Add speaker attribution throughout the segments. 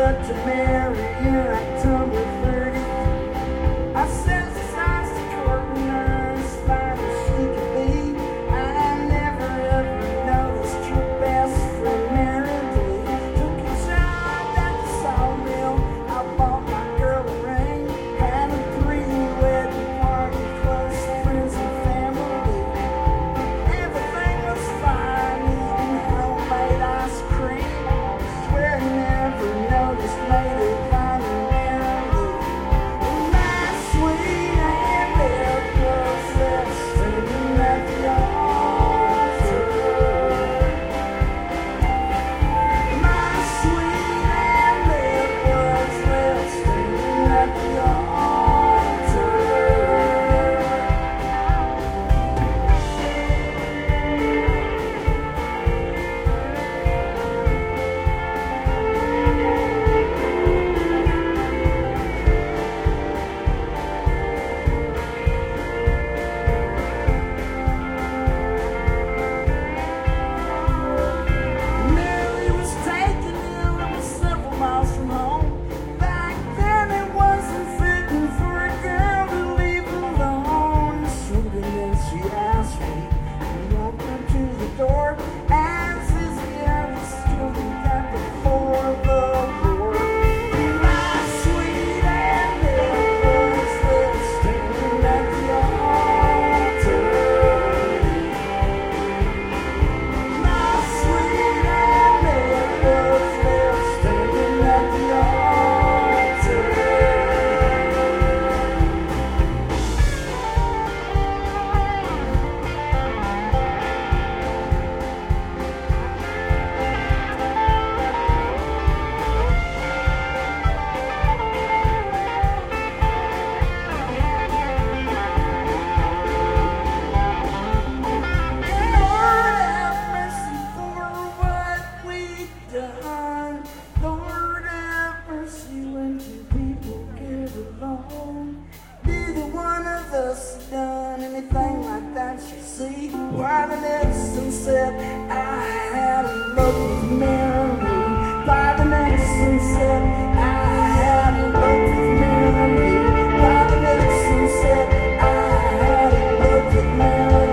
Speaker 1: set to marry in October 30th. I set aside to courting her as fine as she could be. I never ever noticed your best friend Meredith. Took a job at the sawmill. I bought my girl a ring. Had a pre-wedding party, close friends and family. Everything was fine, eating homemade ice cream. Swear I never noticed made her fine and merrily. My sweet Annabelle was left standing at the altar. My sweet Annabelle was left standing at the altar. Mary was taken ill and was several miles from home. Back then it wasn't fitting for a girl to leave alone. So then she asked me to walk her to the door, as is the eldest student that before the war. My sweet Annabelle was left standing at the altar. My sweet Annabelle was left standing at the altar. Lord have mercy for what we've done. Lord have mercy when two people get along. Neither one of us has done anything like that, you see. Why the next one said I had a love with Mary. By the next one said I had a love with Mary. By the next one said I had a love with Mary.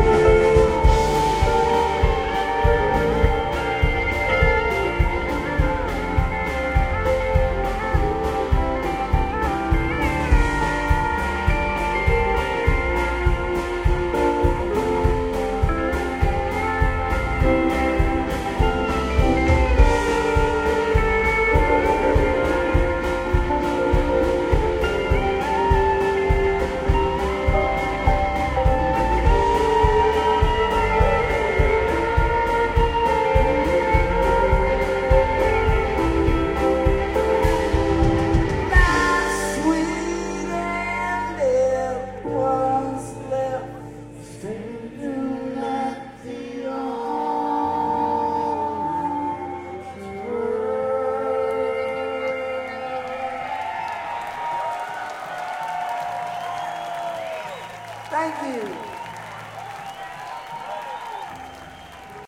Speaker 1: My sweet Annabelle was left standing at the altar. Thank you.